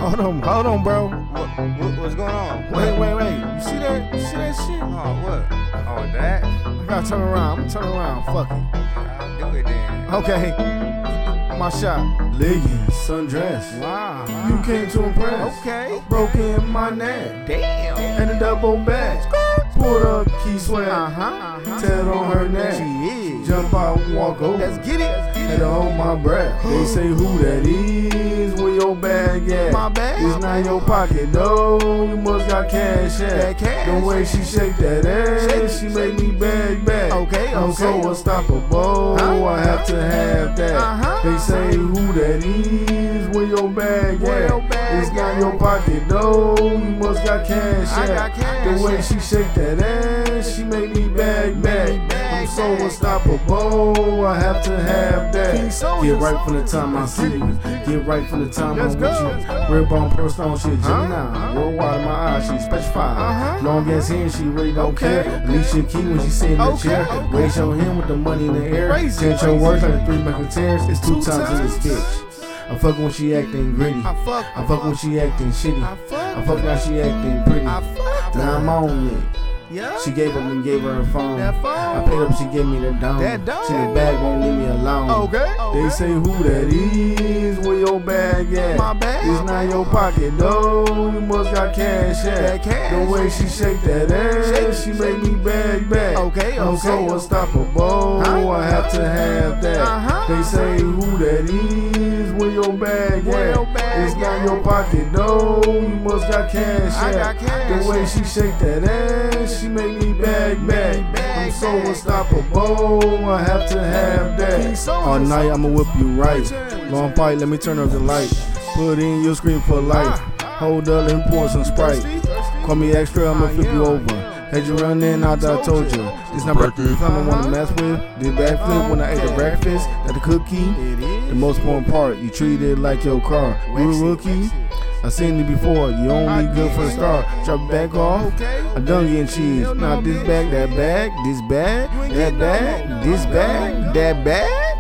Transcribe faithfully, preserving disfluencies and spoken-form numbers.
Hold on, hold on, bro. What, what what's going on? Wait, wait, wait. You see that? You see that shit? Oh, what? Oh, that? I gotta turn around. I'm gonna turn around. Fuck it. I'll do it then. Okay. My shot. Leggings, sundress. Wow. You came to impress. Okay. Broken my neck. Damn. And a double back. Pulled up, key sweat. Uh-huh. uh-huh. Tat on her neck. She is. Jump out and walk over. Let's get it. Let's get Had it. to hold my breath. They say who that is, where your bag at? My bag? It's not your pocket, no. You must got cash That at. cash. The way she shake that ass, she make me bag back. Okay, I'm okay. so unstoppable, Huh? I have to have that. Uh-huh. They say who that is, where your bag Where at? your bag It's not at? your pocket, no. You must got cash I at. got cash The way at. she shake that ass, she make me bag back. bag I'm so back. unstoppable, I have to have that. King Soldier. Get right from the time I see you. Get right from the time Let's I'm go, with let's you. Red bone, pearl stone, shit, Huh? Gemini. Huh? Worldwide in my eyes, she specified. Uh-huh. Long ass hand, she really don't Okay, care. okay. Alicia Key when she sit in the Okay, chair. okay. Raise your hand with the money in the air. Crazy, Change your crazy. words like three musketeers. It's two, Two times in this times? bitch. I fuck when she acting gritty. I fuck. I fuck when she acting shitty. I fuck. I fuck now she acting pretty. I fuck. Now I'm on it. Yeah. She gave up and gave her her phone. That phone. I paid up, she gave me the dome. That dome. She the bag won't leave me alone. Okay. They say who that is, where your bag at? My bag? It's not your pocket, no. You must got cash at. That cash. The way she shake that ass, she make me bag back. Okay, I'm okay. so unstoppable, Huh? I have to have that. Uh-huh. They say who that is, where your bag Where at? your bag It's not at? your pocket, no. You must got cash I at. got cash The way at. she shake that ass, she make me bag back. bag I'm so back. unstoppable, I have to have that. King Soldier. All night I'ma whip you right. Turn. Long fight, let me turn up the light. Put in your screen for life. Hold up, let me pour some Sprite. Thirsty? Thirsty? Call me extra, I'ma I flip you am. over. Had you run in, I thought I told you. This not breakfast, I don't wanna mess with. Did backflip when I ate the breakfast. Got the cookie. It is. The most important part, you treat it like your car. You a rookie? I seen it before, you only good for the start. Drop it back off. Okay. I done getting cheese. Not this bag, that bag, this bag, that bag, this bag, that bag.